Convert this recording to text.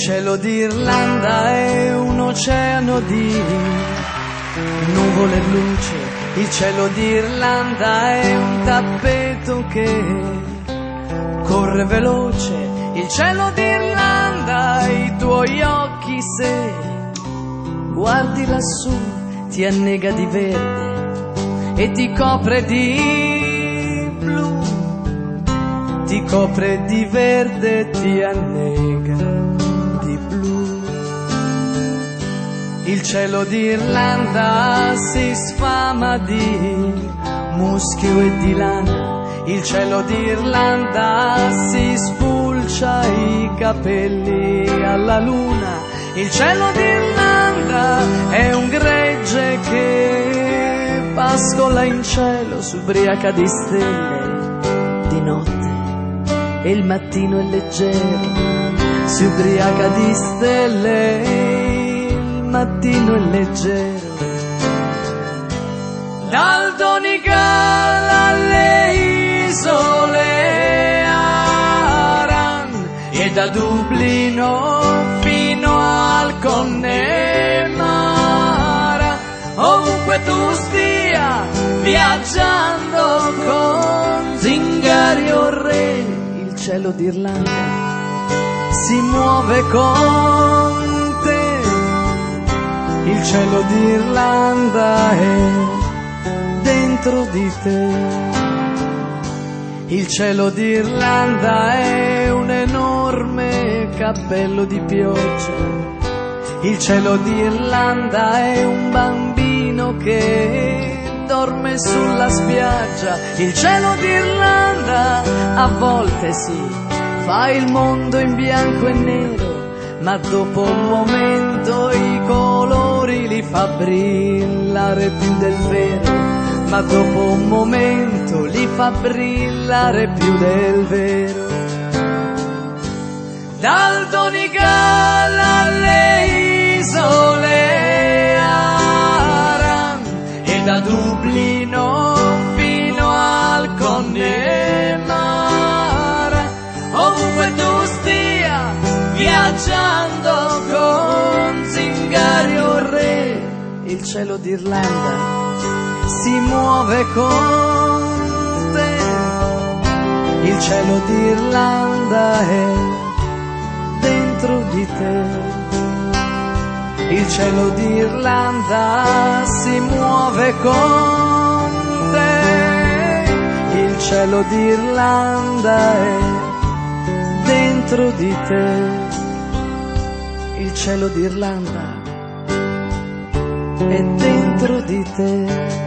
cielo d'Irlanda è un oceano di nuvole e luce. Il cielo d'Irlanda è un tappeto che corre veloce. Il cielo d'Irlanda, i tuoi occhi se guardi lassù ti annega di verde e ti copre di blu, ti copre di verde e ti annega di blu. Il cielo d'Irlanda si sfama di muschio e di lana. Il cielo d'Irlanda si spulcia i capelli alla luna. Il cielo d'Irlanda è un gregge che pascola in cielo, s'ubriaca di stelle di notte e il mattino è leggero, si ubriaca di stelle e il mattino è leggero. Dal Donegal alle isole Aran e da Dublino fino al Connemara, ovunque tu stia viaggiando con zingari o re, il cielo d'Irlanda si muove con te. Il cielo d'Irlanda è dentro di te. Il cielo d'Irlanda è un enorme cappello di pioggia. Il cielo d'Irlanda è un bambino che dorme sulla spiaggia. Il cielo d'Irlanda a volte fa il mondo in bianco e nero, ma dopo un momento i colori li fa brillare più del vero. Ma dopo un momento li fa brillare più del vero. Dal Donegal alle isole Aran e da Dublino fino al Connemara, ovunque tu stia viaggiando con zingari o re, il cielo d'Irlanda si muove con te. Il cielo d'Irlanda è dentro di te. Il cielo d'Irlanda si muove con te. Il cielo d'Irlanda è dentro di te. Il cielo d'Irlanda è dentro di te.